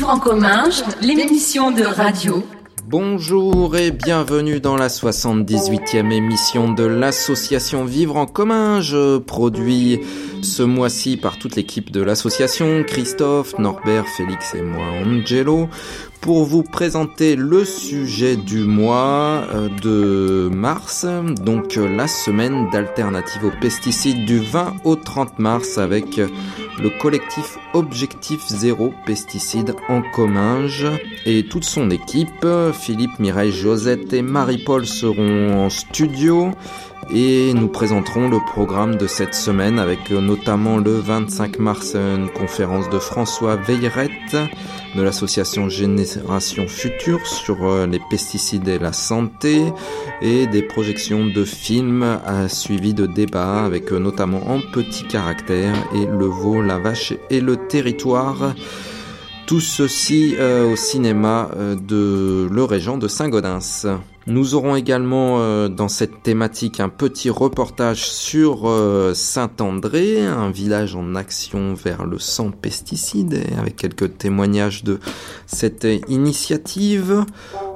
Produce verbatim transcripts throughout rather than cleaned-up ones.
Vivre en Comminges, l'émission de radio. Bonjour et bienvenue dans la soixante-dix-huitième émission de l'association Vivre en Comminges, produit ce mois-ci par toute l'équipe de l'association, Christophe, Norbert, Félix et moi, Angelo, pour vous présenter le sujet du mois de mars, donc la semaine d'alternative aux pesticides du vingt au trente mars avec le collectif Objectif Zéro Pesticides en Comminges et toute son équipe. Philippe, Mireille, Josette et Marie-Paul seront en studio et nous présenterons le programme de cette semaine avec notamment le vingt-cinq mars une conférence de François Veillerette de l'association Génération Future sur les pesticides et la santé et des projections de films suivies de débats avec notamment En Petit Caractère et Le Veau, la Vache et le Territoire. Tout ceci euh, au cinéma euh, de Le Régent de Saint-Gaudens. Nous aurons également euh, dans cette thématique un petit reportage sur euh, Saint-André, un village en action vers le sans pesticides, avec quelques témoignages de cette initiative.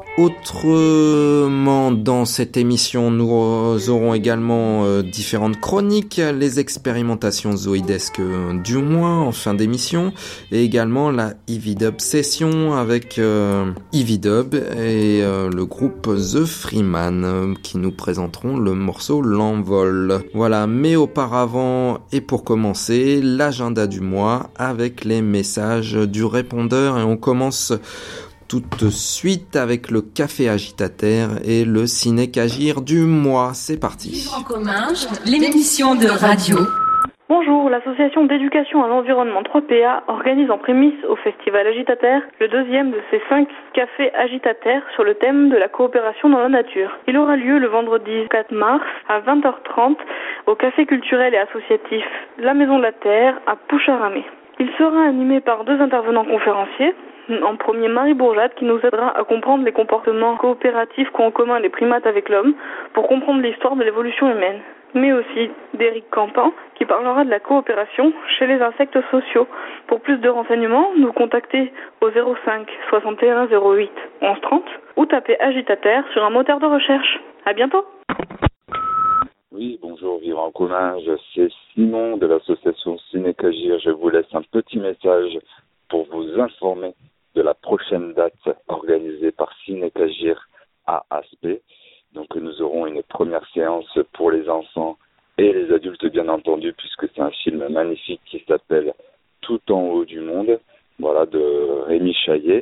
Autrement, dans cette émission, nous aurons également euh, différentes chroniques, les expérimentations zoïdesques euh, du mois en fin d'émission, et également la Ividub Session avec euh, Ividub et euh, le groupe The Freeman euh, qui nous présenteront le morceau L'Envol. Voilà, mais auparavant, et pour commencer, l'agenda du mois avec les messages du répondeur, et on commence tout de suite avec le café agitateur et le ciné-cagir du mois. C'est parti. Vivre en Comminges, l'émission de radio. Bonjour, l'association d'éducation à l'environnement trois P A organise en prémisse au Festival Agitateur le deuxième de ses cinq cafés agitataires sur le thème de la coopération dans la nature. Il aura lieu le vendredi quatre mars à vingt heures trente au café culturel et associatif La Maison de la Terre à Poucharamé. Il sera animé par deux intervenants conférenciers. En premier, Marie Bourjade, qui nous aidera à comprendre les comportements coopératifs qu'ont en commun les primates avec l'homme pour comprendre l'histoire de l'évolution humaine. Mais aussi d'Éric Campan, qui parlera de la coopération chez les insectes sociaux. Pour plus de renseignements, nous contacter au zéro cinq soixante et un zéro huit onze trente ou taper agitateur sur un moteur de recherche. À bientôt. Oui, bonjour, Vivre en Comminges, c'est Simon de l'association Ciné-Cagir. Je vous laisse un petit message pour vous informer de la prochaine date organisée par Ciné-Cagir à Aspect. Donc nous aurons une première séance pour les enfants et les adultes bien entendu, puisque c'est un film magnifique qui s'appelle Tout en haut du monde, voilà, de Rémi Chaillet.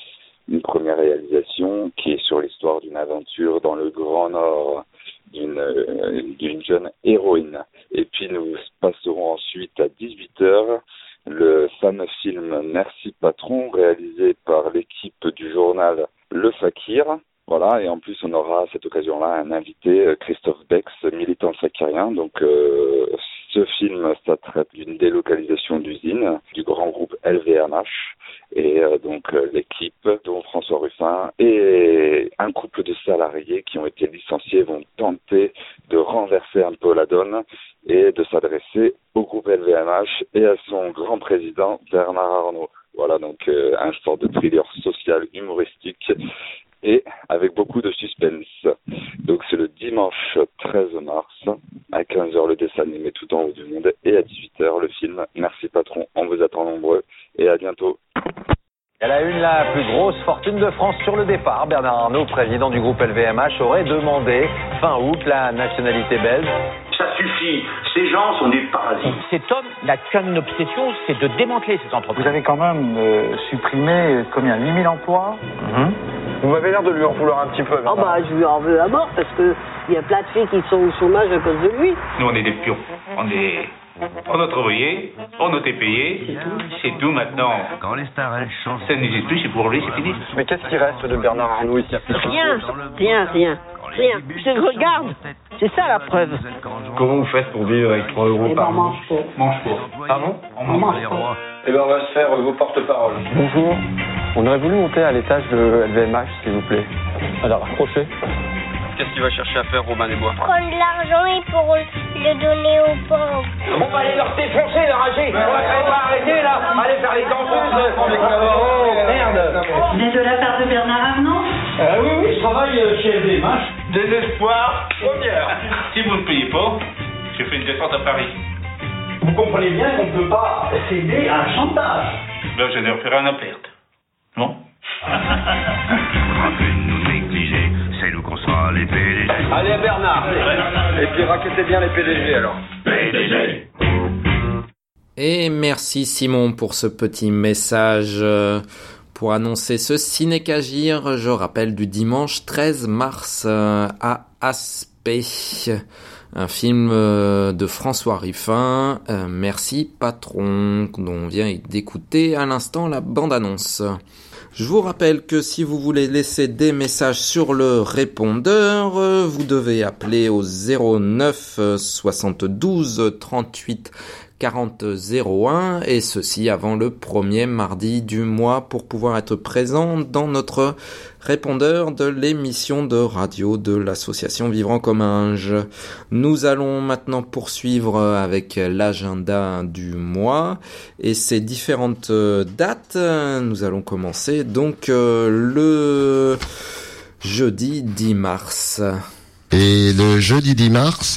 Une première réalisation qui est sur l'histoire d'une aventure dans le Grand Nord d'une, euh, d'une jeune héroïne. Et puis nous passerons ensuite à dix-huit heures le fameux film Merci Patron, réalisé par l'équipe du journal Le Fakir. Voilà, et en plus on aura à cette occasion-là un invité, Christophe Bex, militant fakirien. Donc euh, ce film, ça traite d'une délocalisation d'usine du grand groupe L V M H. Et euh, donc euh, l'équipe, dont François Ruffin et un couple de salariés qui ont été licenciés vont tenter de renverser un peu la donne et de s'adresser au groupe L V M H et à son grand président Bernard Arnault. Voilà, donc euh, un sort de thriller social humoristique et avec beaucoup de suspense. Donc c'est le dimanche treize mars à quinze heures le dessin animé Tout en haut du monde et à dix-huit heures le film Merci Patron. On vous attend nombreux et à bientôt. Elle a eu la plus grosse fortune de France sur le départ. Bernard Arnault, président du groupe L V M H, aurait demandé fin août la nationalité belge. Ça suffit, ces gens sont des parasites. Cet homme n'a qu'une obsession, c'est de démanteler ces entreprises. Vous avez quand même euh, supprimé euh, combien, huit mille emplois. Mm-hmm. Vous m'avez l'air de lui en vouloir un petit peu. Oh bah je lui en veux à mort parce que il y a plein de filles qui sont au chômage à cause de lui. Nous on est des pions, on est... On a travaillé, on a été payé, c'est tout, c'est tout maintenant. Quand les stars elles chantent, ça n'existe plus, c'est pour lui, c'est fini. Mais qu'est-ce qui reste de Bernard Arnault ici? Rien, rien, rien, rien. Je regarde, c'est ça la preuve. Comment vous faites pour vivre avec trois euros eh par ben, mois? mange pas. Mange pas. Ah bon? On mange pas. Eh ben on va se faire vos porte-paroles. Bonjour, on aurait voulu monter à l'étage de L V M H, s'il vous plaît. Alors, approchez. Qu'est-ce qu'il va chercher à faire, Robin des Bois? Prendre de l'argent et pour le donner aux pauvres. On va aller leur défoncer, leur rager. On va quand même pas arrêter là. Allez faire les danseuses. Oh, merde. venez de la part de Bernard Arnault. Euh, oui, oui, je travaille chez L V M H. Désespoir, première. Si vous ne payez pas, je fais une descente à Paris. Vous comprenez bien qu'on ne peut pas céder à un chantage. Ben, je leur ferai un à perte. Non? Nous négliger, c'est nous qu'on sera les P D G. Allez, Bernard. Et puis raquettez bien les P D G alors. P D G. Et merci Simon pour ce petit message pour annoncer ce ciné-cagir, je rappelle, du dimanche treize mars à Aspect. Un film de François Ruffin, euh, Merci Patron, dont on vient d'écouter à l'instant la bande-annonce. Je vous rappelle que si vous voulez laisser des messages sur le répondeur, vous devez appeler au zéro neuf soixante-douze trente-huit quarante zéro un, et ceci avant le premier mardi du mois pour pouvoir être présent dans notre répondeur de l'émission de radio de l'association Vivre en Comminges. Nous allons maintenant poursuivre avec l'agenda du mois et ses différentes dates. Nous allons commencer donc le jeudi dix mars. Et le jeudi dix mars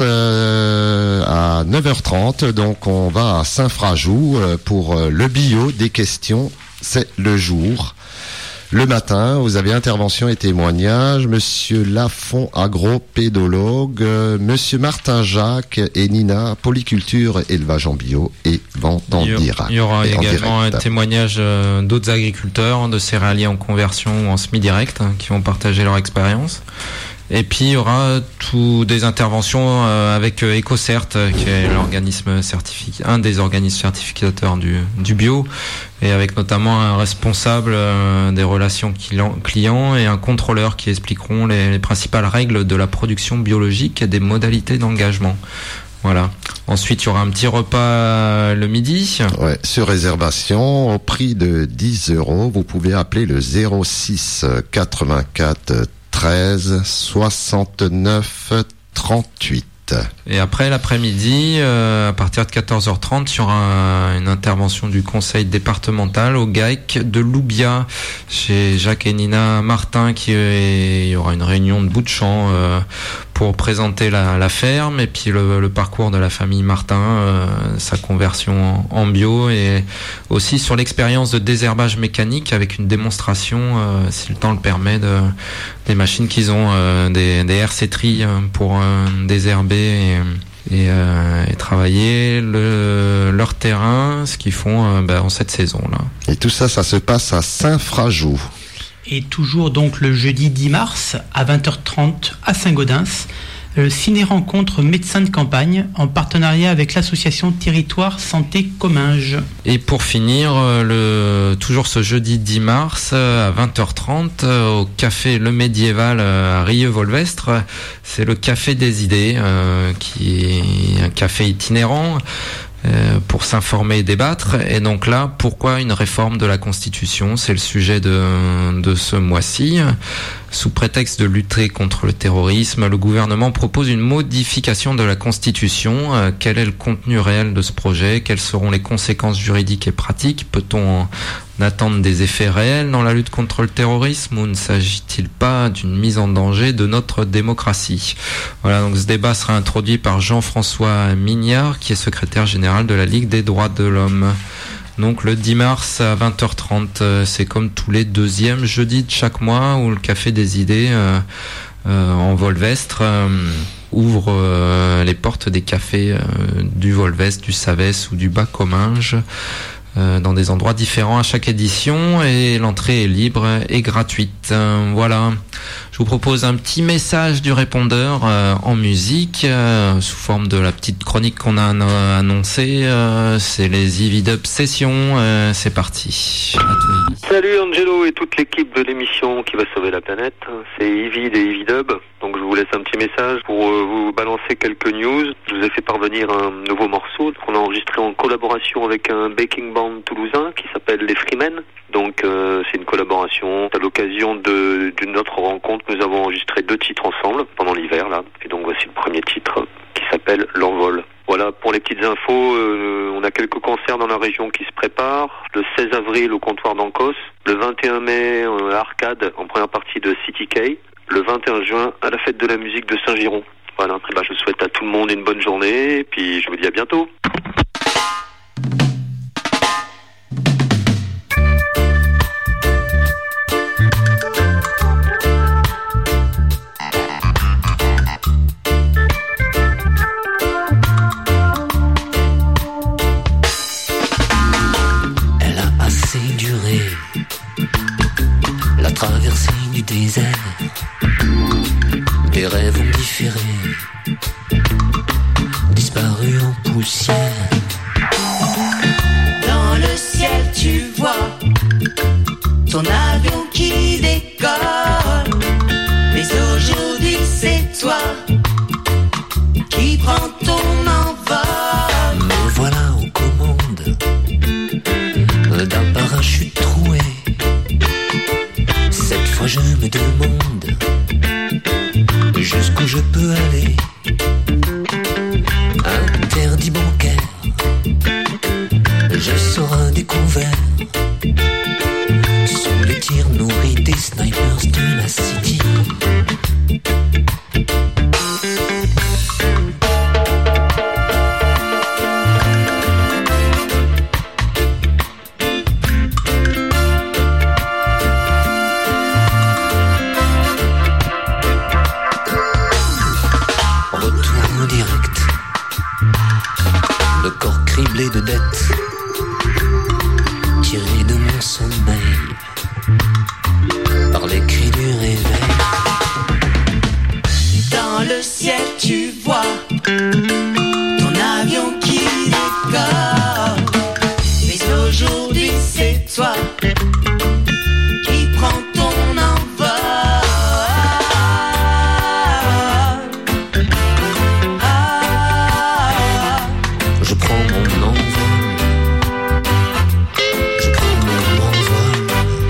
euh, à neuf heures trente, donc on va à Saint-Frajoux euh, pour euh, le bio des questions, c'est le jour. Le matin, vous avez intervention et témoignage, Monsieur Lafont, agropédologue, euh, Monsieur Martin Jacques et Nina, polyculture, élevage en bio et vente en direct. Il y aura également direct. un témoignage euh, d'autres agriculteurs, de céréaliers en conversion ou en semi-direct, hein, qui vont partager leur expérience. Et puis il y aura tout des interventions euh, avec euh, EcoCert, qui est l'organisme certific... un des organismes certificateurs du, du bio, et avec notamment un responsable euh, des relations clients et un contrôleur qui expliqueront les, les principales règles de la production biologique et des modalités d'engagement. Voilà. Ensuite, il y aura un petit repas le midi. Ouais, sur réservation, au prix de dix euros, vous pouvez appeler le zéro six quatre-vingt-quatre treize soixante-neuf trente-huit. Et après l'après-midi, euh, à partir de quatorze heures trente, il y aura une intervention du conseil départemental au G A E C de Loubia chez Jacques et Nina Martin, qui est, il y aura une réunion de bout de champ euh, pour présenter la, la ferme et puis le, le parcours de la famille Martin, euh, sa conversion en, en bio, et aussi sur l'expérience de désherbage mécanique avec une démonstration, euh, si le temps le permet, de, des machines qu'ils ont, euh, des, des R C tri pour euh, désherber et, et, euh, et travailler le, leur terrain, ce qu'ils font euh, bah, en cette saison-là. Et tout ça, ça se passe à Saint-Frajoux. Et toujours donc le jeudi dix mars à vingt heures trente à Saint-Gaudens, le ciné-rencontre médecins de campagne en partenariat avec l'association Territoire Santé Comminges. Et pour finir, le, toujours ce jeudi dix mars à vingt heures trente au café Le Médiéval à Rieux-Volvestre, c'est le Café des Idées, euh, qui est un café itinérant pour s'informer et débattre. Et donc là, pourquoi une réforme de la Constitution? C'est le sujet de, de ce mois-ci. Sous prétexte de lutter contre le terrorisme, le gouvernement propose une modification de la Constitution. Euh, quel est le contenu réel de ce projet? Quelles seront les conséquences juridiques et pratiques? Peut-on attendre des effets réels dans la lutte contre le terrorisme, ou ne s'agit-il pas d'une mise en danger de notre démocratie? Voilà, donc ce débat sera introduit par Jean-François Mignard, qui est secrétaire général de la Ligue des droits de l'homme. Donc le dix mars à vingt heures trente, c'est comme tous les deuxièmes jeudis de chaque mois où le Café des Idées euh, euh, en Volvestre euh, ouvre euh, les portes des cafés euh, du Volvestre, du Savès ou du Bas-Comminges, euh, dans des endroits différents à chaque édition, et l'entrée est libre et gratuite. Euh, voilà. Je vous propose un petit message du répondeur euh, en musique, euh, sous forme de la petite chronique qu'on a euh, annoncée. Euh, c'est les Evidub Sessions. Euh, c'est parti. Salut Angelo et toute l'équipe de l'émission qui va sauver la planète. C'est Evid et Evidub. Donc je vous laisse un petit message pour euh, vous balancer quelques news. Je vous ai fait parvenir un nouveau morceau qu'on a enregistré en collaboration avec un backing band toulousain qui s'appelle Les Freemen. Donc euh, c'est une collaboration à l'occasion de, d'une autre rencontre. Nous avons enregistré deux titres ensemble pendant l'hiver là. Et donc voici le premier titre qui s'appelle L'Envol. Voilà, pour les petites infos, euh, on a quelques concerts dans la région qui se préparent. Le seize avril au comptoir d'Ancos, le vingt et un mai euh, à Arcade en première partie de City K, le vingt et un juin à la fête de la musique de Saint-Giron. Voilà, bah, je souhaite à tout le monde une bonne journée et puis je vous dis à bientôt. La traversée du désert, les rêves ont différé, disparu en poussière. Dans le ciel tu vois ton avion qui décolle, mais aujourd'hui c'est toi qui prends ton envol. Me voilà aux commandes d'un parachute troué. Cette fois je me demande jusqu'où je peux aller. Interdit bancaire, je sors découvert sous les tirs nourris des snipers de la city. Criblé de dettes, tiré de mon sommeil par les cris du réveil. Dans le ciel tu vois ton avion qui décolle, mais aujourd'hui c'est toi qui prends ton envol. Je prends mon envol, je prends mon envol.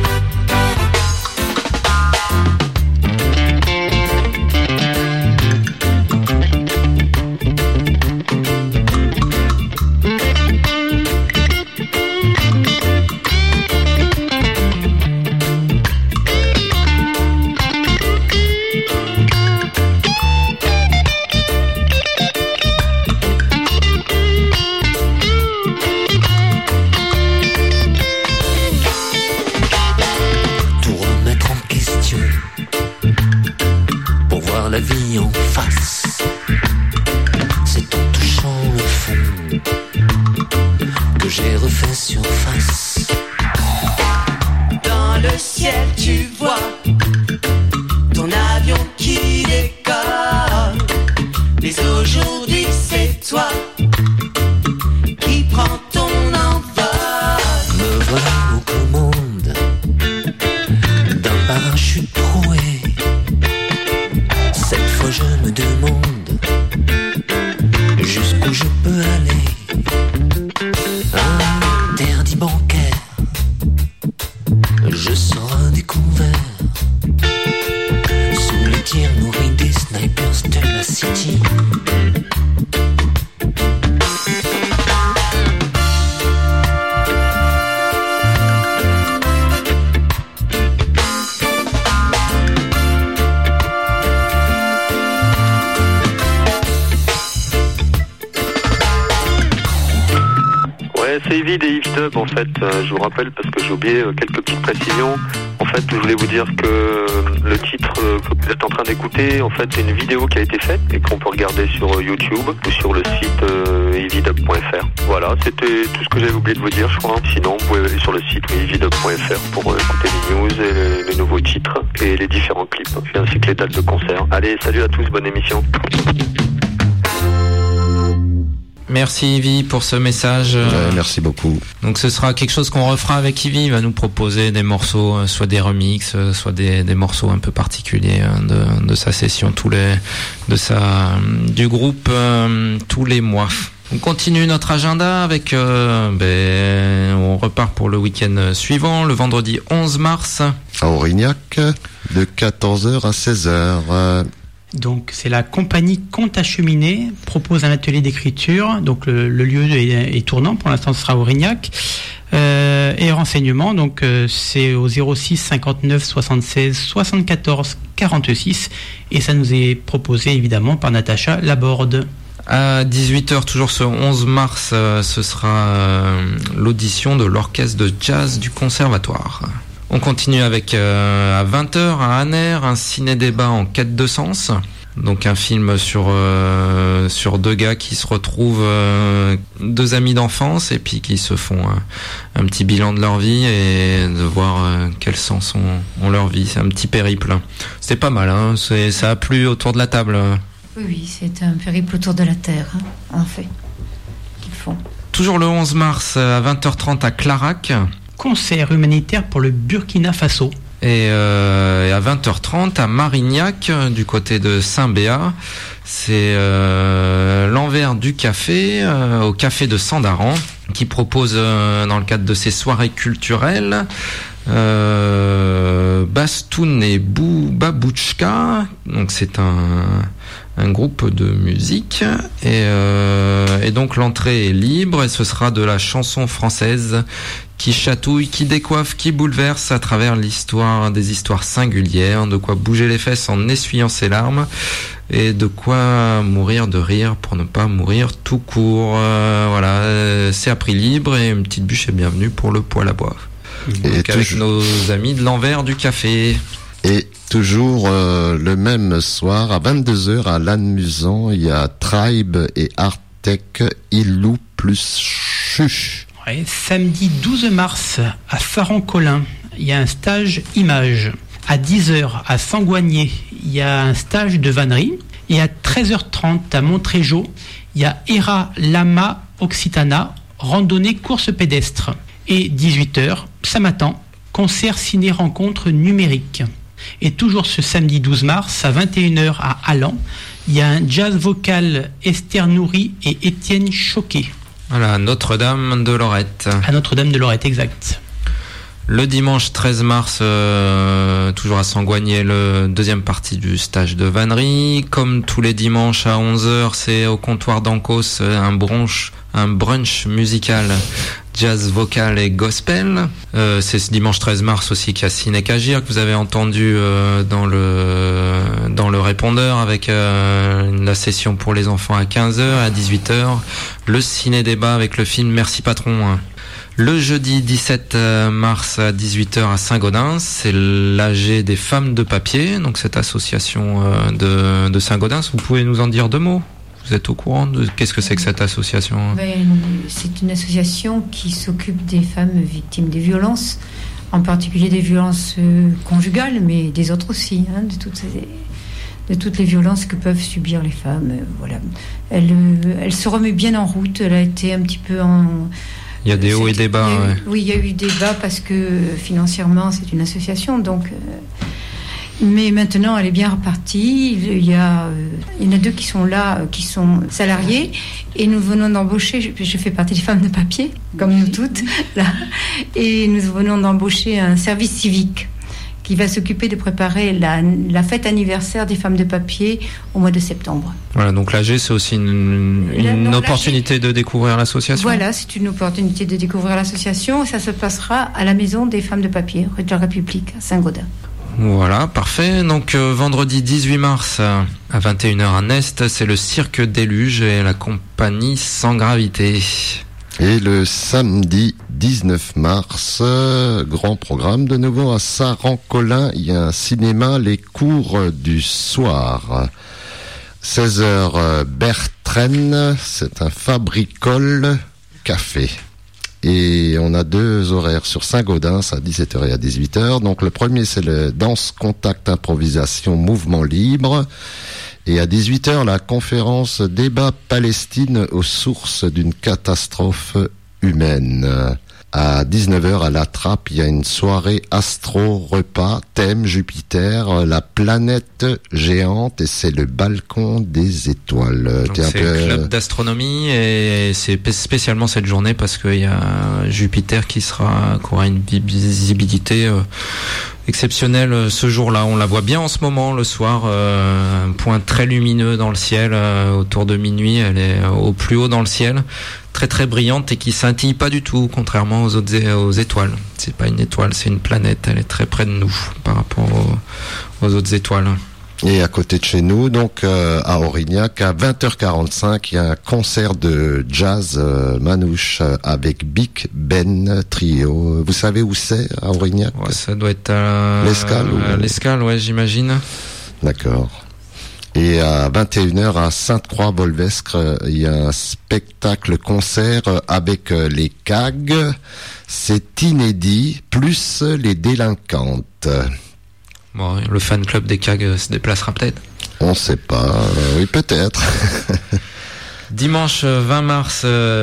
La vie en face, c'est en touchant le fond que j'ai refait surface. Dans le ciel tu vois ton avion qui décolle, mais aujourd'hui c'est toi qui prends ton envol. Me voilà aux commandes d'un parachute troué. Cette fois je me demande jusqu'où je peux aller. Interdit bancaire, je sors découvert sous les tirs nourris des snipers de la city. C'est Yves et Yves Dub en fait, euh, je vous rappelle parce que j'ai oublié euh, quelques petites précisions. En fait, je voulais vous dire que euh, le titre euh, que vous êtes en train d'écouter, en fait, c'est une vidéo qui a été faite et qu'on peut regarder sur euh, YouTube ou sur le site euh, evidub point f r. Voilà, c'était tout ce que j'avais oublié de vous dire, je crois. Sinon, vous pouvez aller sur le site evidub point f r pour euh, écouter les news et les, les nouveaux titres et les différents clips, ainsi que les dates de concert. Allez, salut à tous, bonne émission. Merci Yvi pour ce message. Ouais, merci beaucoup. Donc ce sera quelque chose qu'on refera avec Yvi. Il va nous proposer des morceaux, soit des remixes, soit des, des morceaux un peu particuliers de, de sa session, tous les, de sa, du groupe euh, tous les mois. On continue notre agenda avec, euh, ben, on repart pour le week-end suivant, le vendredi onze mars. À Aurignac, de quatorze heures à seize heures. Donc c'est la compagnie Conte à Cheminée propose un atelier d'écriture. Donc le, le lieu est, est tournant. Pour l'instant, ce sera au Rignac. Euh, et renseignements, donc euh, c'est au zéro six cinquante-neuf soixante-seize soixante-quatorze quarante-six. Et ça nous est proposé évidemment par Natacha Laborde. À dix-huit heures, toujours ce onze mars, euh, ce sera euh, l'audition de l'orchestre de jazz du conservatoire. On continue avec euh, à vingt heures à Aner, un ciné-débat en quête de sens. Donc un film sur euh, sur deux gars qui se retrouvent, euh, deux amis d'enfance, et puis qui se font un, un petit bilan de leur vie et de voir euh, quel sens ont, ont leur vie. C'est un petit périple. C'était pas mal, hein. C'est, ça a plu autour de la table. Oui, oui, c'est un périple autour de la Terre, hein, en fait, qu'ils font. Toujours le onze mars à vingt heures trente à Clarac. Concert humanitaire pour le Burkina Faso. Et, euh, et à vingt heures trente à Marignac, du côté de Saint-Béat, c'est euh, l'envers du café, euh, au café de Sandaran, qui propose euh, dans le cadre de ses soirées culturelles euh, Bastoun et Bou Babouchka. Donc c'est un un groupe de musique et, euh, et donc l'entrée est libre et ce sera de la chanson française qui chatouille, qui décoiffe, qui bouleverse à travers l'histoire, des histoires singulières, de quoi bouger les fesses en essuyant ses larmes et de quoi mourir de rire pour ne pas mourir tout court. Euh, voilà, c'est à prix libre et une petite bûche est bienvenue pour le poêle à bois. Et donc avec toujours... nos amis de l'envers du café. Et toujours euh, le même soir, à vingt-deux heures, à Lannemezan, il y a Tribe et Artec, Ilou plus Chuch. Ouais, samedi douze mars, à Faran-Colin, il y a un stage image. À dix heures, à Sangoigné, il y a un stage de vannerie. Et à treize heures trente, à Montrégeau, il y a Era Lama Occitana, randonnée course pédestre. Et dix-huit heures, Samatan, concert ciné-rencontre numérique. Et toujours ce samedi douze mars, à vingt et une heures à Allan, il y a un jazz vocal Esther Nourri et Étienne Choquet. Voilà, à Notre-Dame de Lorette. À Notre-Dame de Lorette, exact. Le dimanche treize mars, euh, toujours à Sangoigné, le deuxième partie du stage de vannerie. Comme tous les dimanches à onze heures, c'est au comptoir d'Ancos, un brunch, un brunch musical, jazz vocal et gospel. Euh, c'est ce dimanche treize mars aussi qu'il y a Ciné Cagir, que vous avez entendu euh, dans le dans le répondeur, avec euh, la session pour les enfants à quinze heures, à dix-huit heures, le ciné-débat avec le film Merci Patron. Le jeudi dix-sept mars à dix-huit heures à Saint-Gaudens, c'est l'A G des femmes de papier, donc cette association de, de Saint-Gaudens. Vous pouvez nous en dire deux mots ? Vous êtes au courant de qu'est-ce que c'est que cette association ? Ben, c'est une association qui s'occupe des femmes victimes des violences, en particulier des violences conjugales, mais des autres aussi, hein, de toutes ces... de toutes les violences que peuvent subir les femmes. Voilà. Elle, elle se remet bien en route, elle a été un petit peu en... Il y a des hauts et des bas. Il eu, ouais. Oui, il y a eu des bas parce que financièrement, c'est une association. Donc, euh, mais maintenant, elle est bien repartie. Il y a, euh, il y en a deux qui sont là, qui sont salariés. Et nous venons d'embaucher, je, je fais partie des femmes de papier, comme nous toutes, là. Et nous venons d'embaucher un service civique qui va s'occuper de préparer la, la fête anniversaire des femmes de papier au mois de septembre. Voilà, donc l'A G, c'est aussi une, une non, opportunité de découvrir l'association. Voilà, c'est une opportunité de découvrir l'association. Ça se passera à la Maison des femmes de papier, rue de la République, à Saint-Gaudens. Voilà, parfait. Donc euh, vendredi dix-huit mars à vingt et une heures à Nest, c'est le Cirque Déluge et la compagnie Sans Gravité. Et le samedi dix-neuf mars, euh, grand programme de nouveau à Saran-Colin, il y a un cinéma, les cours du soir. seize heures, euh, Bertren, c'est un fabricole café. Et on a deux horaires sur Saint-Gaudens à dix-sept heures et à dix-huit heures. Donc le premier, c'est le danse, contact, improvisation, mouvement libre. Et à dix-huit heures, la conférence Débat Palestine aux sources d'une catastrophe humaine. À dix-neuf heures, à La Trappe, il y a une soirée astro-repas, thème Jupiter, la planète géante, et c'est le balcon des étoiles. Donc c'est le peu... club d'astronomie, et c'est spécialement cette journée parce qu'il y a Jupiter qui sera, qui aura une visibilité exceptionnelle ce jour-là. On la voit bien en ce moment, le soir, euh, un point très lumineux dans le ciel, euh, autour de minuit, elle est au plus haut dans le ciel, très très brillante et qui scintille pas du tout, contrairement aux autres é- aux étoiles. C'est pas une étoile, c'est une planète, elle est très près de nous par rapport aux, aux autres étoiles. Et à côté de chez nous, donc euh, à Aurignac, à vingt heures quarante-cinq, il y a un concert de jazz euh, manouche euh, avec Big Ben Trio. Vous savez où c'est à Aurignac? Ouais, ça doit être à l'Escale. À ou... l'Escale, ouais, j'imagine. D'accord. Et à vingt et une heures à Sainte-Croix-Bolvestre, il y a un spectacle-concert avec les C A G. C'est inédit, plus les délinquantes. Bon, le fan club des C A G se déplacera peut-être. On sait pas, euh, oui peut-être. Dimanche vingt mars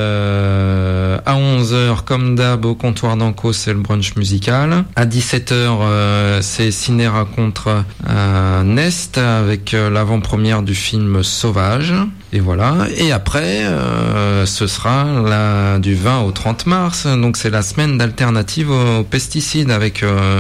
euh, à onze heures, comme d'hab, au comptoir d'Ancos, c'est le brunch musical. À dix-sept heures, euh, c'est ciné-racontre à Nest avec euh, l'avant-première du film Sauvage. Et voilà. Et après, euh, ce sera la, du vingt au trente mars. Donc c'est la semaine d'alternative aux, aux pesticides avec euh,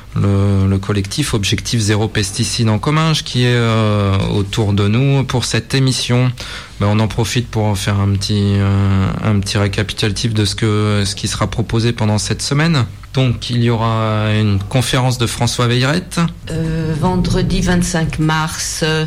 le, le collectif Objectif Zéro Pesticide en Comminges qui est euh, autour de nous pour cette émission. Ben, on en profite pour faire un petit euh, un petit récapitulatif de ce que ce qui sera proposé pendant cette semaine. Donc il y aura une conférence de François Veillerette. Euh, vendredi vingt-cinq mars euh,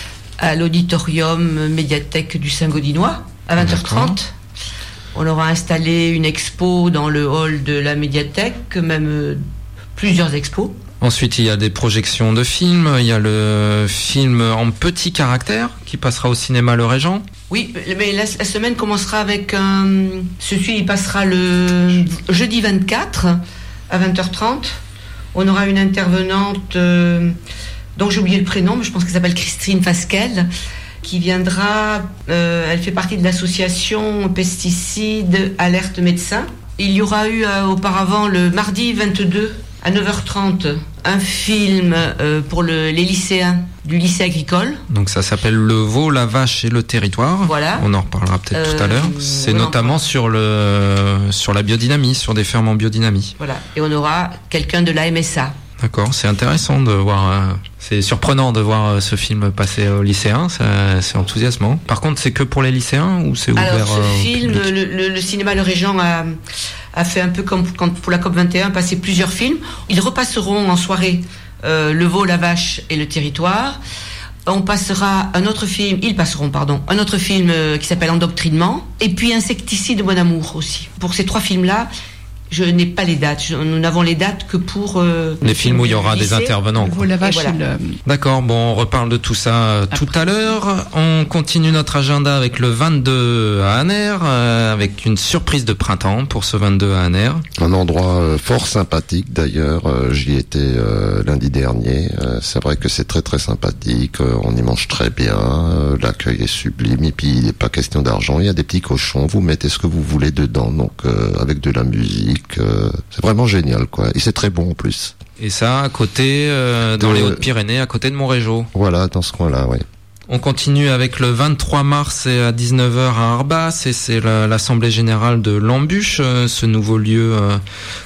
à l'auditorium médiathèque du Saint-Gaudinois à vingt heures trente. On aura installé une expo dans le hall de la médiathèque, même euh, plusieurs expos. Ensuite, il y a des projections de films. Il y a le film en petit caractère qui passera au cinéma Le Régent. Oui, mais la, la semaine commencera avec un... Celui, il passera le jeudi vingt-quatre à vingt heures trente. On aura une intervenante euh, dont j'ai oublié le prénom, mais je pense qu'elle s'appelle Christine Fasquelle, qui viendra... Euh, elle fait partie de l'association Pesticides Alerte Médecins. Il y aura eu euh, auparavant le mardi vingt-deux à neuf heures trente, un film euh, pour le, les lycéens du lycée agricole. Donc ça s'appelle Le Veau, la Vache et le Territoire. Voilà. On en reparlera peut-être euh, tout à l'heure. C'est notamment sur le sur la biodynamie, sur des fermes en biodynamie. Voilà. Et on aura quelqu'un de la M S A. D'accord, c'est intéressant de voir, euh, c'est surprenant de voir euh, ce film passer aux lycéens, ça, c'est enthousiasmant. Par contre, c'est que pour les lycéens ou c'est ouvert? Alors, ce euh, film, le, le, le cinéma Le Régent a, a fait un peu comme quand, pour la COP vingt et un, passer plusieurs films. Ils repasseront en soirée euh, Le Veau, la Vache et le Territoire. On passera un autre film, ils passeront, pardon, un autre film euh, qui s'appelle Endoctrinement, et puis Insecticide, Bon Amour aussi. Pour ces trois films-là, je n'ai pas les dates. Je, nous n'avons les dates que pour euh, les films où il y aura des intervenants. Quoi. La vache, voilà. le... D'accord, bon, on reparle de tout ça Après. tout à l'heure. On continue notre agenda avec le vingt-deux à Aner, euh, avec une surprise de printemps pour ce vingt-deux à Aner. Un endroit euh, fort sympathique d'ailleurs. Euh, j'y étais euh, lundi dernier. Euh, c'est vrai que c'est très très sympathique. Euh, on y mange très bien. Euh, l'accueil est sublime. Et puis il n'est pas question d'argent. Il y a des petits cochons. Vous mettez ce que vous voulez dedans. Donc euh, avec de la musique. Euh, c'est vraiment génial quoi, et c'est très bon en plus. Et ça à côté euh, dans de... les Hautes-Pyrénées, à côté de Montrégeau. Voilà, dans ce coin-là, oui. On continue avec le vingt-trois mars à dix-neuf heures à Arbas, et c'est la, l'assemblée générale de l'Embûche, euh, ce nouveau lieu euh,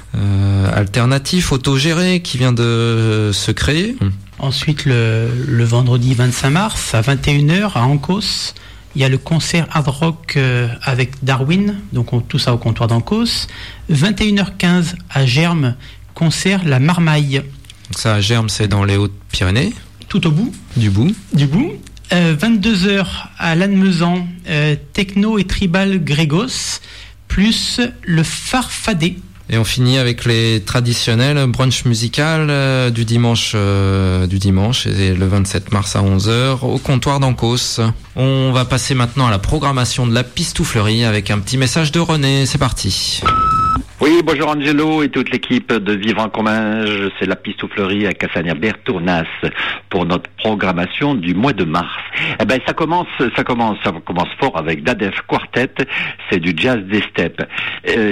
euh, alternatif, autogéré, qui vient de se créer. Ensuite, le, le vendredi vingt-cinq mars à vingt et une heures à Ancos, il y a le concert hard rock euh, avec Darwin, donc on, tout ça au comptoir d'Ancos. vingt et une heures quinze à Germes, concert La Marmaille. Donc ça, à Germes, c'est dans les Hautes-Pyrénées. Tout au bout. Du bout. Du bout. Euh, vingt-deux heures à Lannemezan, euh, techno et tribal Grégos, plus le Farfadé. Et on finit avec les traditionnels brunch musical euh, du dimanche euh, du dimanche et le vingt-sept mars à onze heures au comptoir d'Ancos. On va passer maintenant à la programmation de la Pistouflerie avec un petit message de René. C'est parti. Oui, bonjour Angelo et toute l'équipe de Vivre en Comminges, c'est la Pistouflerie à Cassagna-Bertournas pour notre programmation du mois de mars. Eh ben ça commence, ça commence, ça commence fort avec Dadef Quartet, c'est du jazz des steppes. Euh,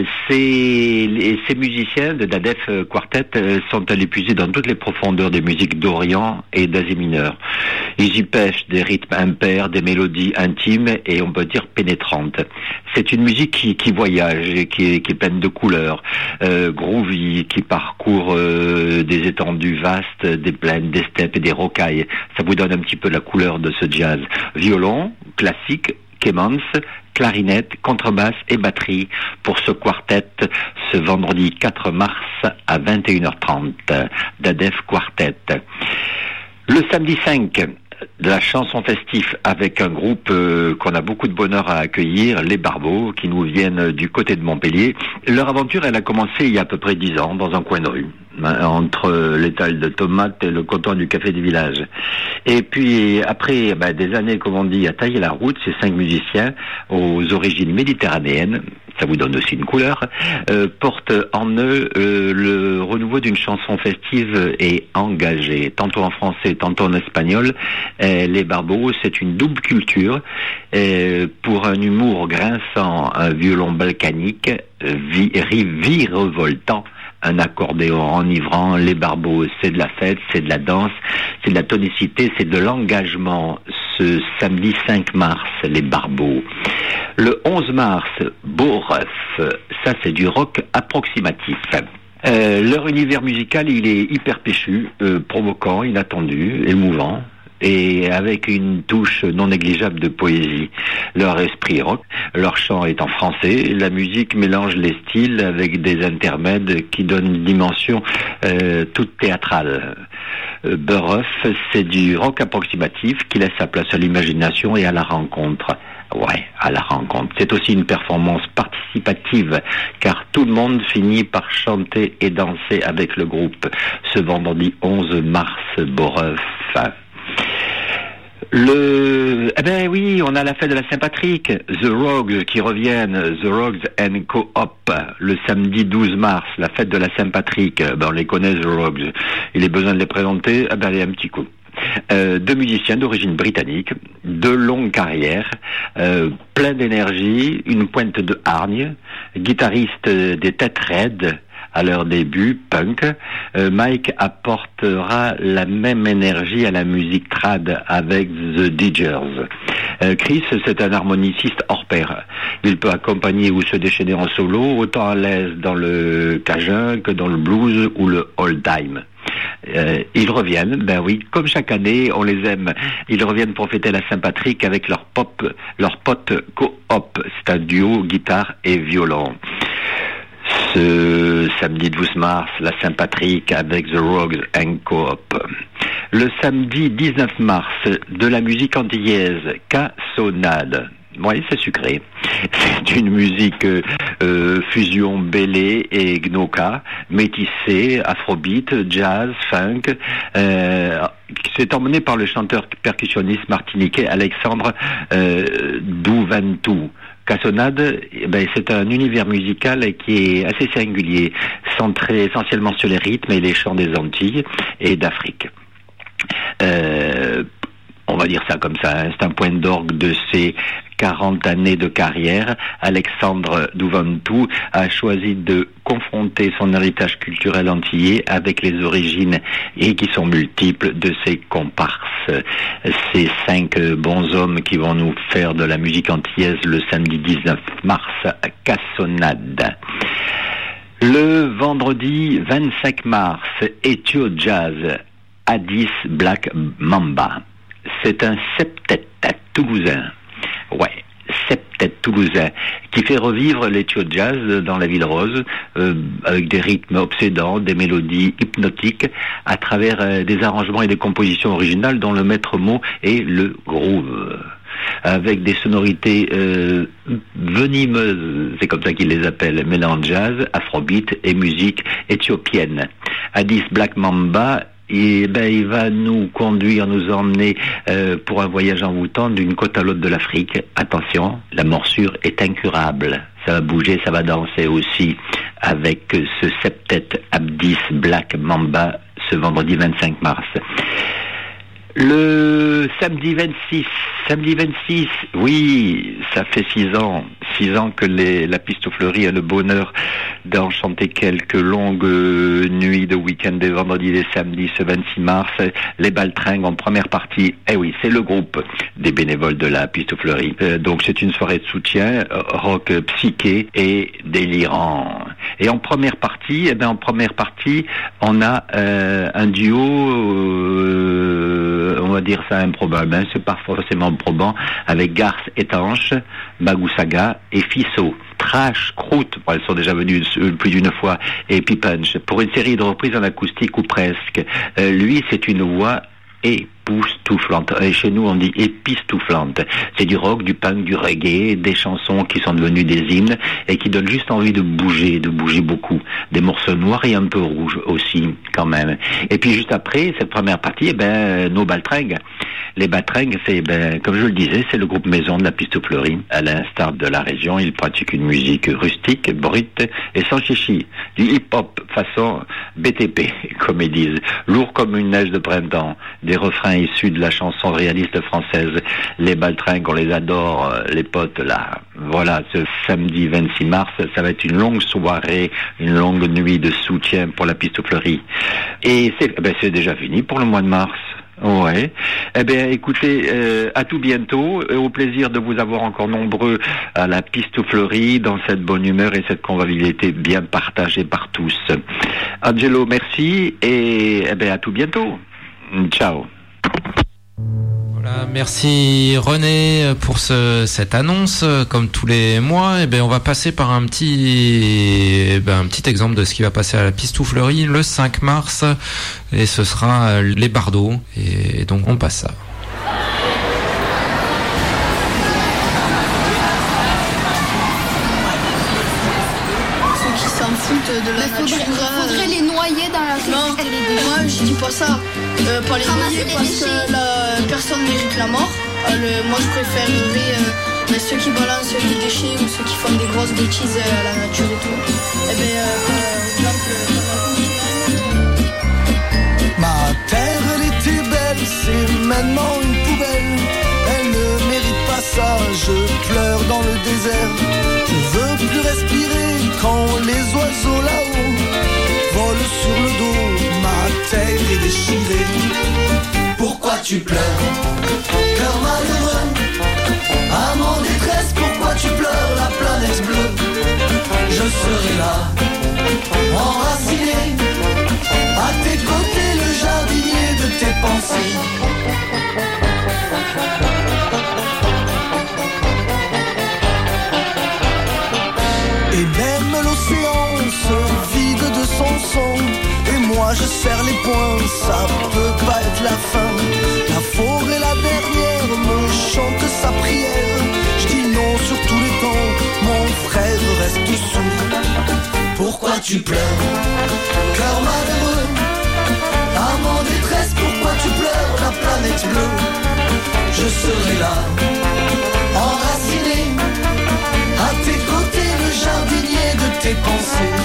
ces, ces musiciens de Dadef Quartet sont allés puiser dans toutes les profondeurs des musiques d'Orient et d'Asie mineure. Ils y pêchent des rythmes impairs, des mélodies intimes et on peut dire pénétrantes. C'est une musique qui, qui voyage et qui est, qui est pleine de couleurs. couleurs, euh, groovy, qui parcourt euh, des étendues vastes, des plaines, des steppes et des rocailles. Ça vous donne un petit peu la couleur de ce jazz. Violon, classique, Clemens, clarinette, contrebasse et batterie pour ce quartet ce vendredi quatre mars à vingt et une heures trente. Dadef Quartet. Le samedi cinq, de la chanson festive avec un groupe euh, qu'on a beaucoup de bonheur à accueillir, les Barbeaux, qui nous viennent du côté de Montpellier. Leur aventure, elle a commencé il y a à peu près dix ans, dans un coin de rue, entre l'étal de tomates et le coton du café du village. Et puis après ben, des années, comme on dit, à tailler la route, ces cinq musiciens aux origines méditerranéennes, ça vous donne aussi une couleur, euh, portent en eux euh, le renouveau d'une chanson festive et engagée, tantôt en français, tantôt en espagnol. Euh, les Barbeaux, c'est une double culture, euh, pour un humour grinçant, un violon balkanique, vi, virevoltant, un accordéon enivrant. Les Barbeaux, c'est de la fête, c'est de la danse, c'est de la tonicité, c'est de l'engagement. Ce samedi cinq mars, les Barbeaux. Le onze mars, Beaureuf, ça c'est du rock approximatif. Euh, leur univers musical, il est hyper péchu, euh, provoquant, inattendu, émouvant, et avec une touche non négligeable de poésie. Leur esprit rock, leur chant est en français, la musique mélange les styles avec des intermèdes qui donnent une dimension euh, toute théâtrale. Euh, Beaureuf, c'est du rock approximatif qui laisse sa place à l'imagination et à la rencontre. Ouais, à la rencontre. C'est aussi une performance participative, car tout le monde finit par chanter et danser avec le groupe. Ce vendredi onze mars, Beaureuf. Le, eh ben oui, on a la fête de la Saint-Patrick, The Rogues qui reviennent, The Rogues and Co-op, le samedi douze mars, la fête de la Saint-Patrick. Ben on les connaît, The Rogues. Il est besoin de les présenter. Eh ben allez, un petit coup. Euh, deux musiciens d'origine britannique, de longue carrière, euh, plein d'énergie, une pointe de hargne, guitariste des Têtes Raides à leur début, punk. Euh, Mike apportera la même énergie à la musique trad avec The Diggers. Euh, Chris, c'est un harmoniciste hors pair. Il peut accompagner ou se déchaîner en solo, autant à l'aise dans le cajun que dans le blues ou le old time. Euh, ils reviennent, ben oui, comme chaque année, on les aime. Ils reviennent pour fêter la Saint-Patrick avec leur pop, leur pote Co-op. C'est un duo guitare et violon. Ce samedi douze mars, la Saint-Patrick avec The Rogues and Co-op. Le samedi dix-neuf mars, de la musique antillaise, Cassonade. Oui, c'est sucré. C'est une musique euh, fusion bélé et gnoka, métissée, afrobeat, jazz, funk. Euh, c'est emmené par le chanteur percussionniste martiniquais Alexandre euh, Douvantou. Cassonade, eh ben, c'est un univers musical qui est assez singulier, centré essentiellement sur les rythmes et les chants des Antilles et d'Afrique. Euh, on va dire ça comme ça, hein. C'est un point d'orgue de ses quarante années de carrière. Alexandre Douvantou a choisi de confronter son héritage culturel antillais avec les origines, et qui sont multiples, de ses comparses. Ces cinq bons hommes qui vont nous faire de la musique antillaise le samedi dix-neuf mars à Cassonade. Le vendredi vingt-cinq mars, Ethio Jazz, Addis Black Mamba. C'est un septet toulousain. Ouais, septet toulousain, qui fait revivre l'Ethio Jazz dans la Ville Rose, euh, avec des rythmes obsédants, des mélodies hypnotiques, à travers euh, des arrangements et des compositions originales dont le maître mot est le groove. Avec des sonorités euh, venimeuses, c'est comme ça qu'ils les appellent, mélange jazz, afrobeat et musique éthiopienne. Addis Black Mamba, et ben il va nous conduire, nous emmener euh, pour un voyage envoûtant d'une côte à l'autre de l'Afrique. Attention, la morsure est incurable. Ça va bouger, ça va danser aussi avec ce septet Addis Black Mamba ce vendredi vingt-cinq mars. Le samedi vingt-six, samedi vingt-six, oui, ça fait six ans, six ans que les, la Piste aux Fleuries a le bonheur d'enchanter quelques longues nuits de week-end des vendredis et des samedis ce vingt-six mars. Les Baltringues en première partie, eh oui, c'est le groupe des bénévoles de la Piste aux Fleuries. Euh, donc c'est une soirée de soutien, euh, rock psyché et délirant. Et en première partie, eh ben en première partie, on a euh, un duo. Euh, on va dire ça improbable, hein, c'est pas forcément probant, avec Garce Étanche, Magousaga et Fisso. Trash, Croûte, bon, elles sont déjà venues plus d'une fois, et Pipunch, pour une série de reprises en acoustique ou presque. Euh, lui, c'est une voix époustouflante. Et chez nous, on dit épistouflante. C'est du rock, du punk, du reggae, des chansons qui sont devenues des hymnes et qui donnent juste envie de bouger, de bouger beaucoup. Des morceaux noirs et un peu rouges aussi, quand même. Et puis juste après, cette première partie, eh ben, nos Baltringues. Les Baltringues, c'est, ben, comme je le disais, c'est le groupe maison de la Piste aux Fleuries. À l'instar de la région, ils pratiquent une musique rustique, brute et sans chichi. Du hip-hop façon B T P, comme ils disent. Lourd comme une neige de printemps. Des refrains issus de la chanson réaliste française. Les Baltringues, on les adore, les potes, là. Voilà, ce samedi vingt-six mars, ça va être une longue soirée, une longue nuit de soutien pour la Piste aux Fleuries. Et c'est, ben, c'est déjà fini pour le mois de mars. Ouais. Eh bien, écoutez, euh, à tout bientôt. Et au plaisir de vous avoir encore nombreux à la Piste aux Fleuries, dans cette bonne humeur et cette convivialité bien partagée par tous. Angelo, merci et eh bien, à tout bientôt. Ciao. Voilà, merci René pour ce, cette annonce. Comme tous les mois, eh ben on va passer par un petit, eh ben un petit exemple de ce qui va passer à la Piste aux Fleuries le cinq mars, et ce sera les Bardeaux. Et donc on passe ça. Ceux qui s'en foutent de la nature. Il faudrait les noyer dans la Non, moi je dis pas ça. Euh, pas les noyer parce que la, personne mérite la mort. Euh, le, moi je préférerais euh, ben, ceux qui balancent les déchets ou ceux qui font des grosses bêtises à la nature et tout. Et ben, euh, par exemple, ma terre elle était belle, c'est maintenant une poubelle. Elle ne mérite pas ça, je pleure dans le désert. Je veux plus respirer quand les oiseaux là-haut volent sur le dos. Ma terre est déchirée. Pourquoi tu pleures, cœur malheureux? Amant détresse, pourquoi tu pleures? La planète bleue, je serai là, enraciné, à tes côtés, le jardinier de tes pensées. Et même l'océan se vide de son son. Et moi je serre les poings, ça peut pas être la fin. La forêt la dernière me chante sa prière. Je dis non sur tous les temps, mon frère reste sourd. Pourquoi tu pleures, cœur malheureux? Amant détresse, pourquoi tu pleures? La planète bleue, je serai là, enraciné, à tes côtés, le jardinier de tes pensées.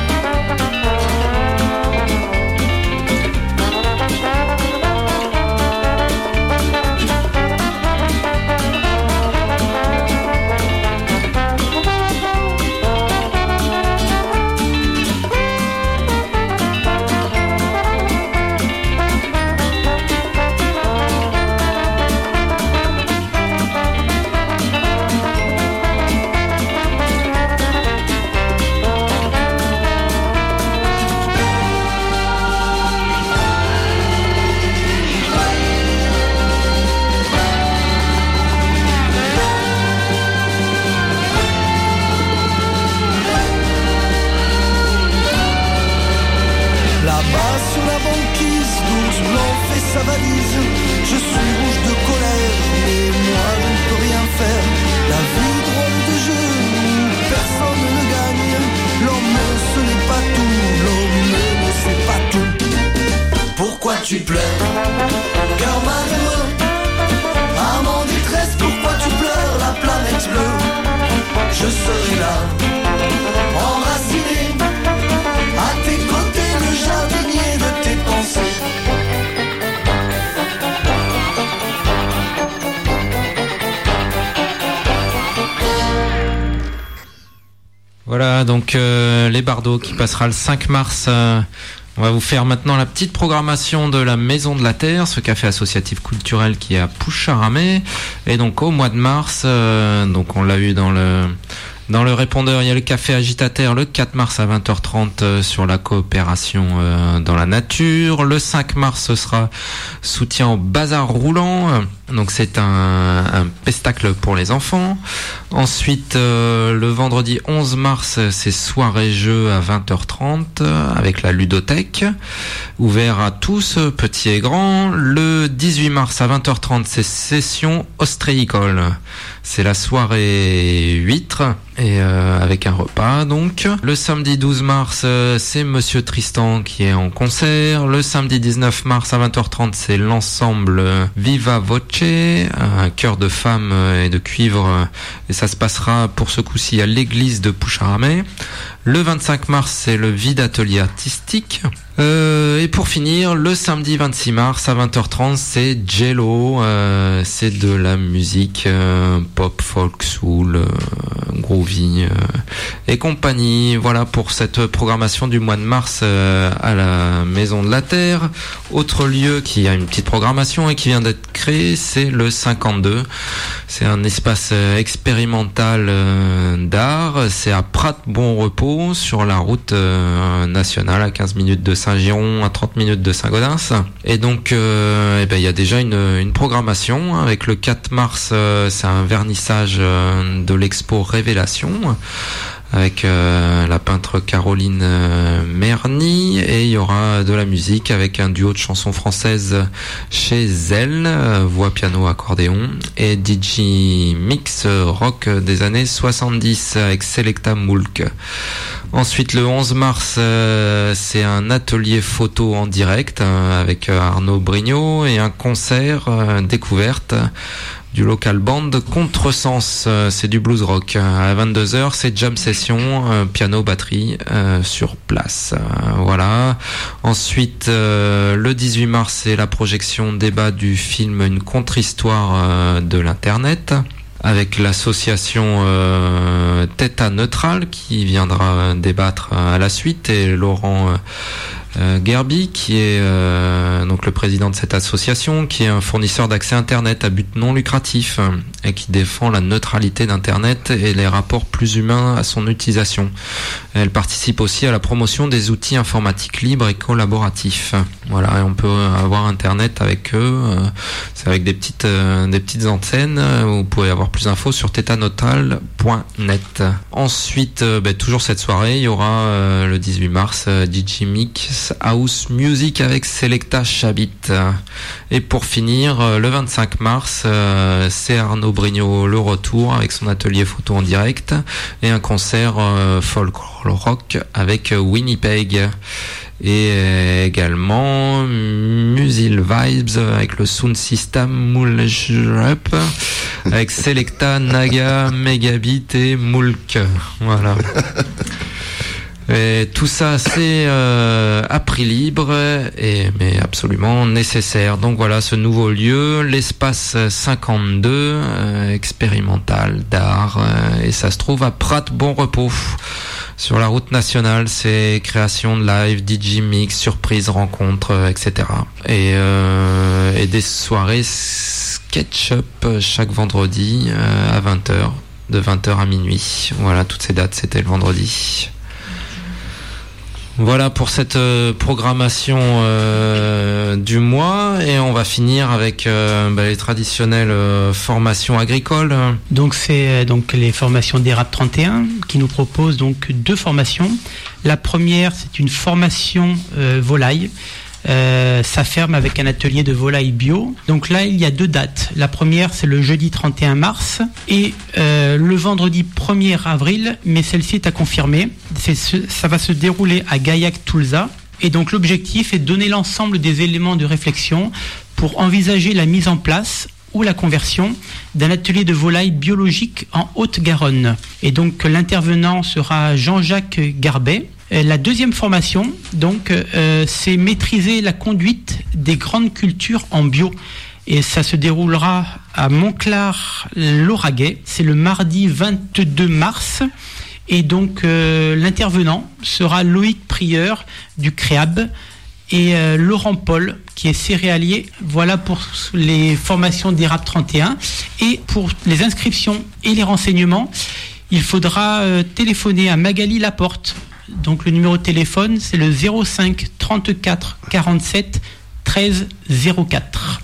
Sa valise, je suis rouge de colère, mais moi je ne peux rien faire. La vie drôle de jeu où personne ne gagne. L'homme ce n'est pas tout, l'homme ne sait pas tout. Pourquoi tu pleures, cœur malheureux? Amant détresse, pourquoi tu pleures? La planète bleue, je serai là, enraciné, à tes côtés, le jardinier de tes pensées. Voilà, donc euh, les Bardeaux qui passera le cinq mars. Euh, on va vous faire maintenant la petite programmation de la Maison de la Terre, ce café associatif culturel qui est à Poucharamé. Et donc au mois de mars, euh, donc on l'a eu dans le dans le répondeur, il y a le café Agitateur le quatre mars à vingt heures trente euh, sur la coopération euh, dans la nature. Le cinq mars, ce sera soutien au bazar roulant. Donc c'est un, un pestacle pour les enfants. Ensuite, euh, le vendredi onze mars, c'est soirée-jeu à vingt heures trente avec la ludothèque, ouvert à tous, petits et grands. Le dix-huit mars à vingt heures trente, c'est session ostréicole. C'est la soirée huître et euh, avec un repas donc. Le samedi douze mars, euh, c'est Monsieur Tristan qui est en concert. Le samedi dix-neuf mars à vingt heures trente, c'est l'ensemble Viva Voce, un chœur de femmes et de cuivre, et ça se passera pour ce coup-ci à l'église de Poucharamé. Le vingt-cinq mars, c'est le vide atelier artistique. Euh, et pour finir, le samedi vingt-six mars à vingt heures trente, c'est Jello. Euh, c'est de la musique euh, pop, folk, soul, euh, groovy euh, et compagnie. Voilà pour cette programmation du mois de mars euh, à la Maison de la Terre. Autre lieu qui a une petite programmation et qui vient d'être créé, c'est le cinquante-deux. C'est un espace euh, expérimental euh, d'art. C'est à Prat-Bon-Repos, sur la route euh, nationale, à quinze minutes de Saint-Giron, à trente minutes de Saint-Gaudens. Et donc, euh, eh ben, il y a déjà une, une programmation. Avec le quatre mars, euh, c'est un vernissage euh, de l'expo Révélation, avec euh, la peintre Caroline euh, Merny, et il y aura de la musique avec un duo de chansons françaises chez elle, euh, voix, piano, accordéon, et D J mix euh, rock des années soixante-dix avec Selecta Moulk. Ensuite, le onze mars, euh, c'est un atelier photo en direct euh, avec euh, Arnaud Brignot, et un concert euh, découverte du local band Contresens, euh, c'est du blues rock. À vingt-deux heures, c'est jam session, euh, piano, batterie euh, sur place. Euh, voilà. Ensuite, euh, le dix-huit mars, c'est la projection débat du film Une contre-histoire euh, de l'internet, avec l'association euh, Theta Neutral qui viendra débattre à la suite, et Laurent euh, Euh, Gerby, qui est euh, donc le président de cette association, qui est un fournisseur d'accès Internet à but non lucratif euh, et qui défend la neutralité d'Internet et les rapports plus humains à son utilisation. Elle participe aussi à la promotion des outils informatiques libres et collaboratifs. Voilà, et on peut avoir Internet avec eux. Euh, c'est avec des petites euh, des petites antennes. Euh, vous pouvez avoir plus d'infos sur thetaneutral point net. Ensuite, euh, ben, toujours cette soirée, il y aura euh, le dix-huit mars euh, D J Mix House Music avec Selecta Chabit. Et pour finir, le vingt-cinq mars, euh, c'est Arnaud Brignot le retour avec son atelier photo en direct, et un concert euh, folk rock avec Winnipeg. Et euh, également Musil Vibes avec le Sound System Mouljup avec Selecta, Naga, Megabit et Moulk. Voilà. Et tout ça, c'est euh, à prix libre, et mais absolument nécessaire. Donc voilà, ce nouveau lieu, l'espace cinquante-deux, euh, expérimental d'art, euh, et ça se trouve à Prat-Bon-Repos, sur la route nationale. C'est création de live, D J mix, surprise, rencontre, euh, et cetera. Et, euh, et des soirées sketch-up chaque vendredi euh, à vingt heures, de vingt heures à minuit. Voilà, toutes ces dates, c'était le vendredi. Voilà pour cette euh, programmation euh, du mois, et on va finir avec euh, bah, les traditionnelles euh, formations agricoles. Donc c'est euh, donc les formations d'E R A P trente et un qui nous proposent donc deux formations. La première, c'est une formation euh, volaille. Euh, sa ferme avec un atelier de volaille bio. Donc là, il y a deux dates. La première, c'est le jeudi trente et un mars et euh, le vendredi premier avril, mais celle-ci est à confirmer. C'est ce, ça va se dérouler à Gaillac-Toulza. Et donc l'objectif est de donner l'ensemble des éléments de réflexion pour envisager la mise en place ou la conversion d'un atelier de volaille biologique en Haute-Garonne. Et donc l'intervenant sera Jean-Jacques Garbet. La deuxième formation, donc, euh, c'est maîtriser la conduite des grandes cultures en bio. Et ça se déroulera à Montclar-Lauragais. C'est le mardi vingt-deux mars. Et donc euh, l'intervenant sera Loïc Prieur du Créab et euh, Laurent Paul qui est céréalier. Voilà pour les formations d'I R A P trente et un. Et pour les inscriptions et les renseignements, il faudra euh, téléphoner à Magali Laporte. Donc le numéro de téléphone, c'est le zéro cinq trente-quatre quarante-sept treize zéro quatre.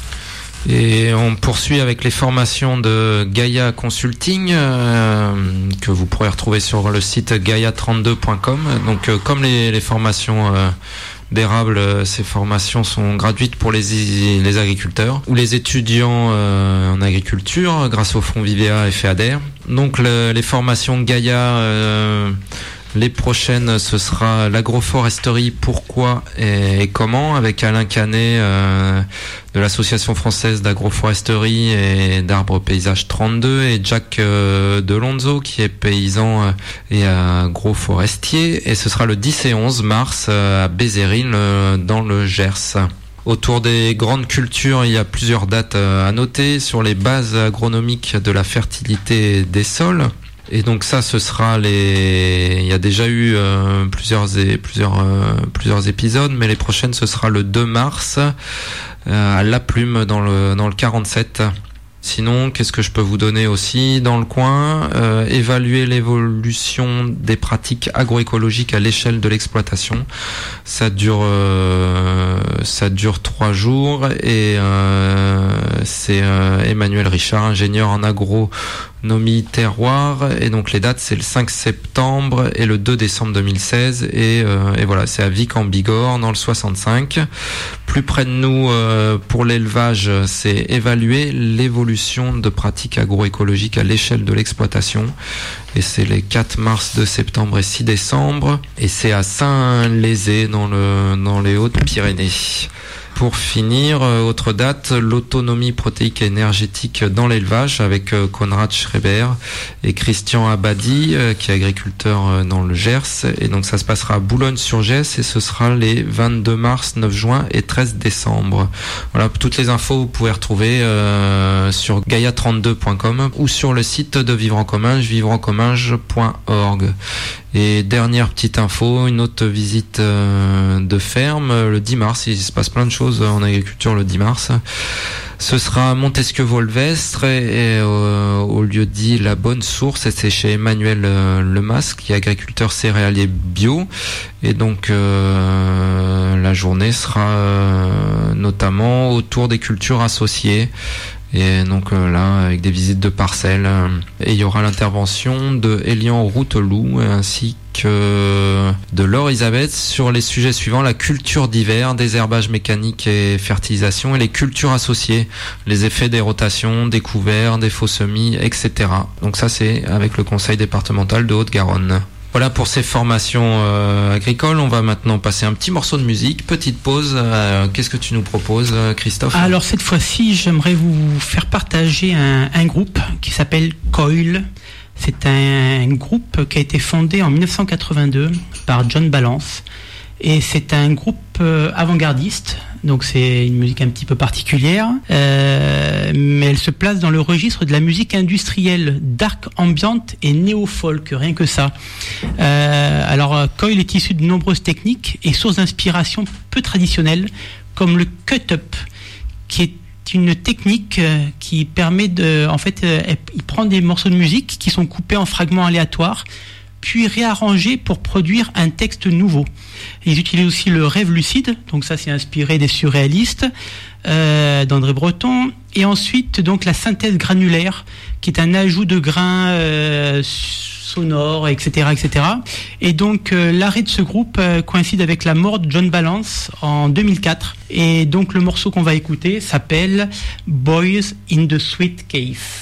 Et on poursuit avec les formations de Gaia Consulting euh, que vous pourrez retrouver sur le site gaia trente-deux point com. Donc euh, comme les, les formations euh, d'érable, ces formations sont gratuites pour les, les agriculteurs ou les étudiants euh, en agriculture grâce au fonds Vivea et FEADER. Donc le, les formations Gaia, euh, les prochaines, ce sera l'agroforesterie, pourquoi et, et comment, avec Alain Canet euh, de l'association française d'agroforesterie et d'arbres paysages trente-deux et Jack euh, Delonzo qui est paysan euh, et agroforestier. Et ce sera le dix et onze mars euh, à Bézéril euh, dans le Gers. Autour des grandes cultures, il y a plusieurs dates euh, à noter sur les bases agronomiques de la fertilité des sols. Et donc ça, ce sera les. Il y a déjà eu euh, plusieurs et plusieurs euh, plusieurs épisodes, mais les prochaines, ce sera le deux mars euh, à La Plume dans le dans le quarante-sept. Sinon, qu'est-ce que je peux vous donner aussi dans le coin? euh, Évaluer l'évolution des pratiques agroécologiques à l'échelle de l'exploitation. Ça dure, euh, ça dure trois jours et euh, c'est euh, Emmanuel Richard, ingénieur en agronomie terroir. Et donc les dates, c'est le cinq septembre et le deux décembre deux mille seize. Et, euh, et voilà, c'est à Vic en Bigorre dans le soixante-cinq. Plus près de nous, euh, pour l'élevage, c'est évaluer l'évolution de pratiques agroécologiques à l'échelle de l'exploitation. Et c'est les quatre mars, deux septembre et six décembre. Et c'est à Saint-Lézé dans le, dans les Hautes-Pyrénées. Pour finir, autre date, l'autonomie protéique et énergétique dans l'élevage avec Konrad Schreiber et Christian Abadi qui est agriculteur dans le Gers. Et donc ça se passera à Boulogne-sur-Gesse et ce sera les vingt-deux mars, neuf juin et treize décembre. Voilà, toutes les infos vous pouvez retrouver euh, sur gaia trente-deux point com ou sur le site de Vivre en Comminges, vivre en comminges point org. Et dernière petite info, une autre visite euh, de ferme le dix mars. Il se passe plein de choses en agriculture le dix mars. Ce sera à Montesquieu-Volvestre et, et euh, au lieu dit La Bonne Source, et c'est chez Emmanuel euh, Lemasque, qui est agriculteur céréalier bio. Et donc euh, la journée sera euh, notamment autour des cultures associées. Et donc euh, là, avec des visites de parcelles. Euh, et il y aura l'intervention de Elian Routeloup ainsi que de Laure Elisabeth sur les sujets suivants: la culture d'hiver, désherbage mécanique et fertilisation, et les cultures associées, les effets des rotations, des couverts, des faux semis, et cetera. Donc ça, c'est avec le conseil départemental de Haute-Garonne. Voilà pour ces formations euh, agricoles. On va maintenant passer un petit morceau de musique. Petite pause. Euh, qu'est-ce que tu nous proposes, Christophe? Alors cette fois-ci, j'aimerais vous faire partager un, un groupe qui s'appelle Coil. C'est un, un groupe qui a été fondé en dix-neuf cent quatre-vingt-deux par John Balance. Et c'est un groupe euh, avant-gardiste, donc c'est une musique un petit peu particulière, euh, mais elle se place dans le registre de la musique industrielle, dark ambient et néo-folk, rien que ça. Euh, alors Coil est issu de nombreuses techniques et sources d'inspiration peu traditionnelles, comme le cut-up, qui est une technique qui permet de, en fait, il prend des morceaux de musique qui sont coupés en fragments aléatoires, puis réarrangés pour produire un texte nouveau. Ils utilisent aussi le rêve lucide, donc ça c'est inspiré des surréalistes euh, d'André Breton, et ensuite donc la synthèse granulaire, qui est un ajout de grains euh, sonores, et cetera, et cetera. Et donc euh, l'arrêt de ce groupe euh, coïncide avec la mort de John Balance en deux mille quatre. Et donc le morceau qu'on va écouter s'appelle Boys in the Sweet Case.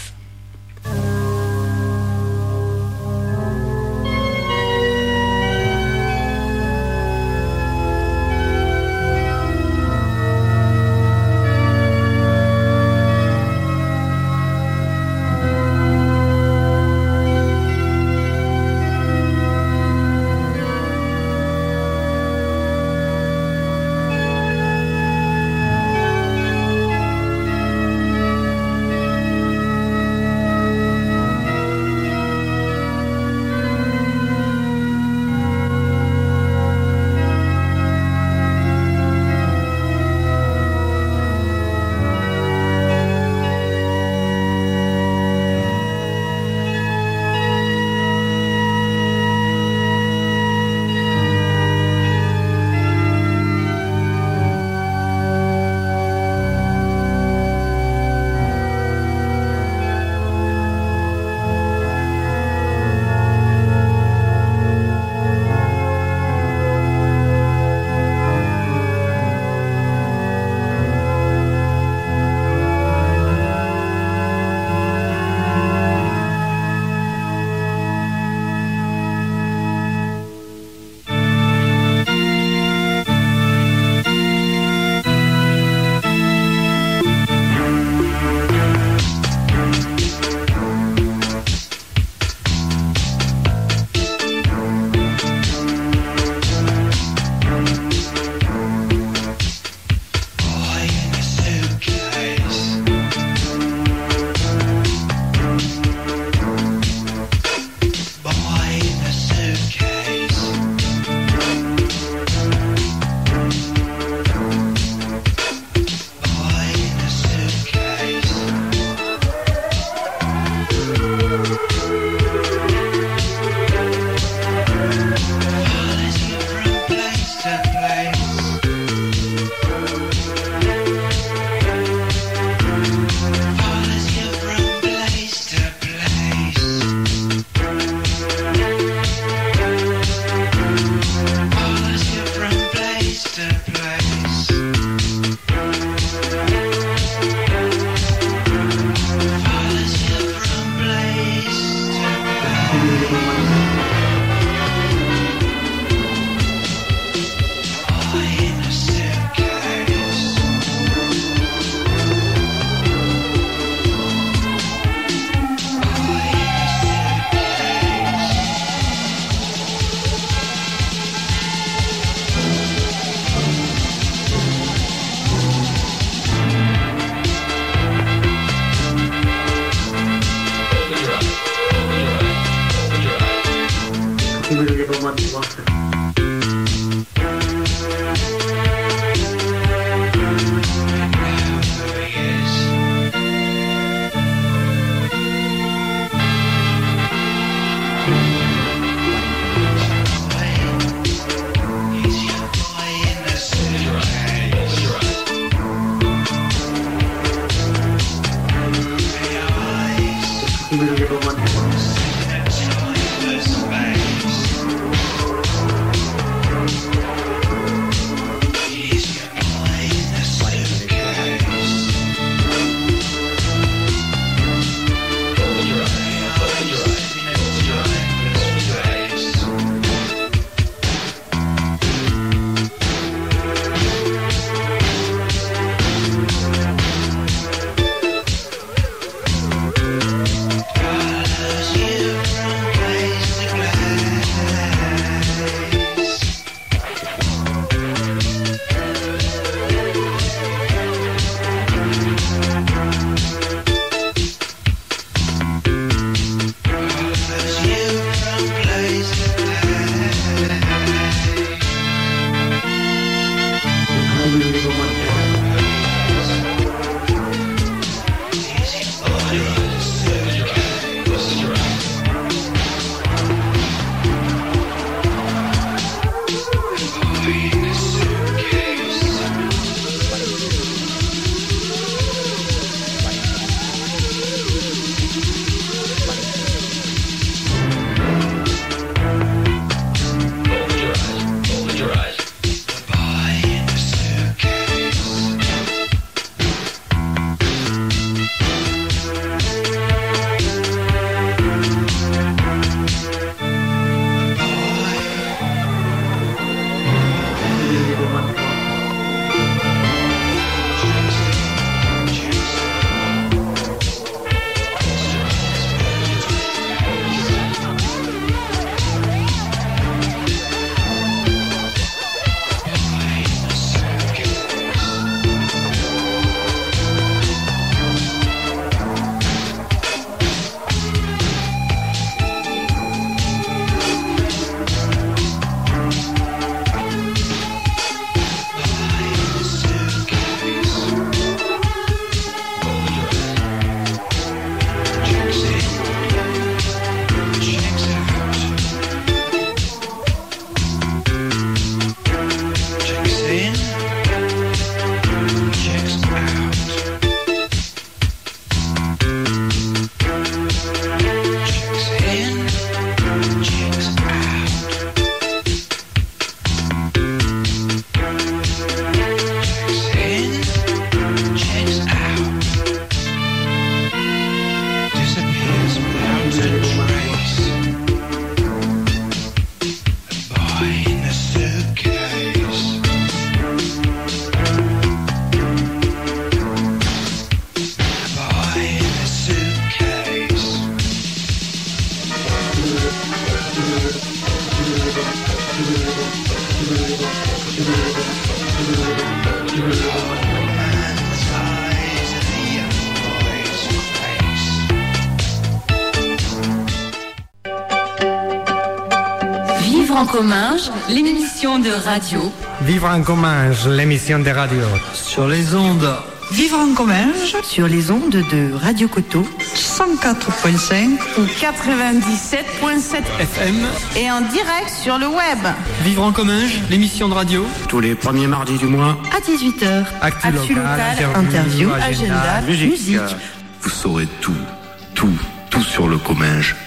Comminges, l'émission de radio. Vivre en Comminges, l'émission de radio. Sur les ondes. Vivre en Comminges, sur les ondes de Radio Coteau, cent quatre virgule cinq ou quatre-vingt-dix-sept virgule sept F M et en direct sur le web. Vivre en Comminges, l'émission de radio. Tous les premiers mardis du mois. À dix-huit heures. Actu, Actu local, local, interview, agenda, agenda musique. musique. Vous saurez tout, tout, tout sur le Comminges.